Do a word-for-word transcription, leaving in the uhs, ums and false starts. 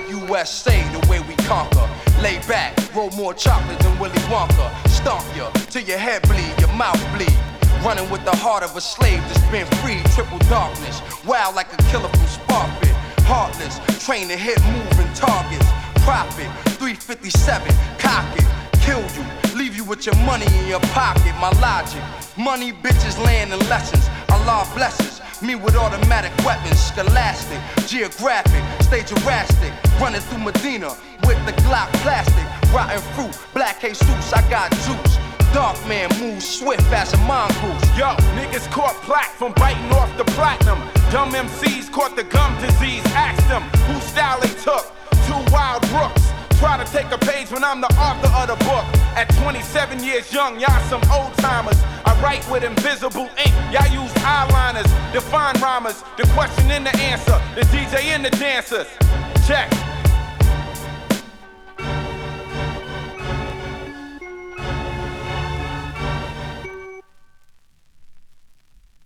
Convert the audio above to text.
like U S A, the way we conquer. Lay back, roll more chocolate than Willy Wonka. Stomp ya till your head bleed, your mouth bleed. Running with the heart of a slave that's been freed. Triple darkness, wild like a killer from Sparkpit. Heartless, trained to hit moving targets. Profit, three fifty-seven, cock it. Kill you, leave you with your money in your pocket. My logic, money, bitches, land, and lessons. Allah blesses me with automatic weapons. Scholastic, geographic, stay Jurassic. Running through Medina with the Glock plastic. Rotten fruit, black Jesus, I got juice. Dark man moves swift as a mongoose. Yo, niggas caught plaque from biting off the platinum. Dumb M Cs caught the gum disease. Asked them whose style they took. Two wild brooks. Try to take a page when I'm the author of the book. At twenty-seven years young, y'all some old timers. I write with invisible ink. Y'all use eyeliners, define rhymers. The question and the answer, the D J and the dancers. Check.